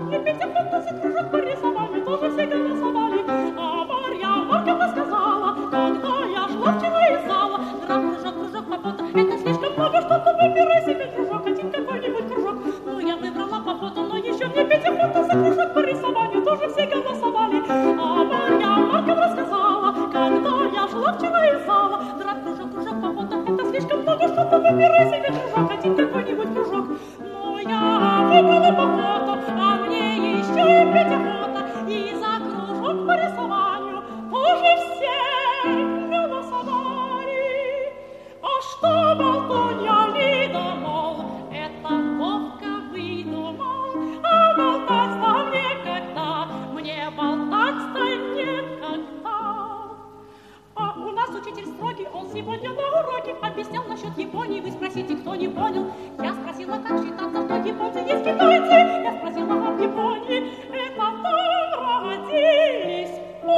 мне Петя фантазий кружок по рисованию, тоже все голосовали. А Марья Марковна сказала, когда я шла вчера из зала, кружок по фото, это слишком много, что-то выбирай себе кружок, один какой-нибудь кружок. Ну, я выбрала по фото, но еще мне Петя фантазий кружок по рисованию, тоже все голосовали. А Марья Марковна сказала, когда я шла вчера из зала, кружок по фото, это слишком много, что-то выбирай себе кружок, один какой-нибудь кружок. Но я выбрала по фото, а мне еще и Петя фото, и за кружок по рисованию тоже все голосовали. А что болтунья Лида, мол, это Вовка выдумал, а болтать-то мне болтать-то некогда. А у нас учитель строгий, он сегодня на уроке объяснял насчет Японии. Вы спросите, кто не понял? Я спросила, как считаться, что японцы есть китайцы. Я спросила, а в Японии это там родились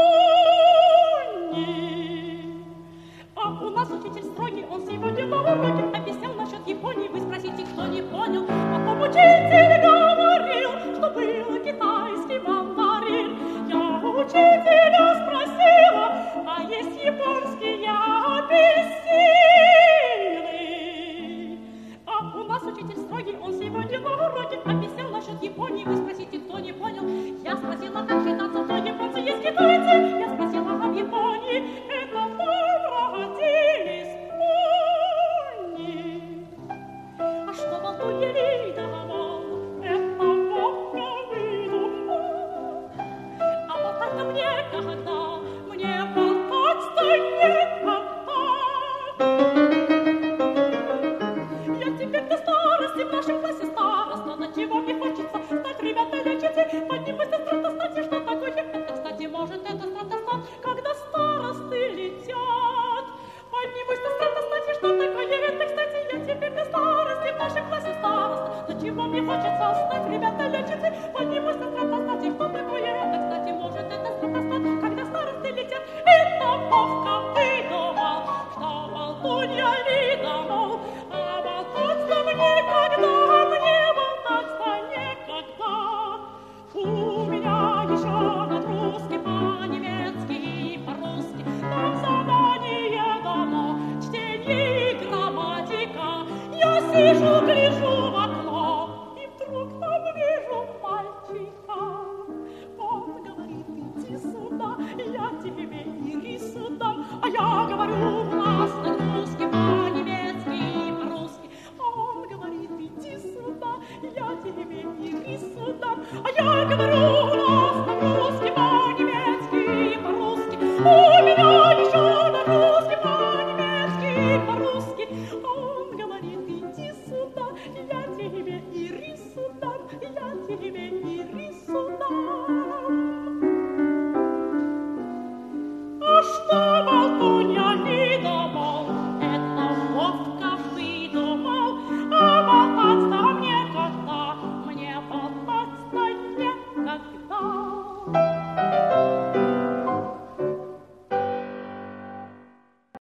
пони. А у нас учитель строгий, он сегодня на уроке объяснял насчет Японии. Вы спросите, кто не понял? Потом учитель говорил, что был китайский мандарин. Я учителя спросила, а есть японские апельсины? А у нас учитель строгий, он сегодня на уроке объяснял насчет Японии. Вы спросите, кто не понял? Я спросила, как считаться, что японцы есть китайцы. Я спросила, а в Японии это там родились пони. А что болтунья Лида, мол, это Вовка выдумал, а болтать-то мне когда, мне болтать-то некогда. Я теперь до старости в нашем классе староста, но чего мне хочется стать, ребята, лечите, поднимайся, стратостат, что такое это, кстати, может, это стратостат, когда старосты летят. Поднимайся, стратостат, что такое это, кстати, я теперь до старости в нашем классе староста, но чего мне хочется стать, ребята, лечите, поднимайся, стратостат, что такое это, кстати, может, это стратостат, когда старосты летят. Это Вовка выдумал, что болтунья Лида, мол, а болтать-то мне когда, мне болтать-то некогда. У меня еще над русский по-немецки и по-русски там задание дано, чтение и грамматика. Я сижу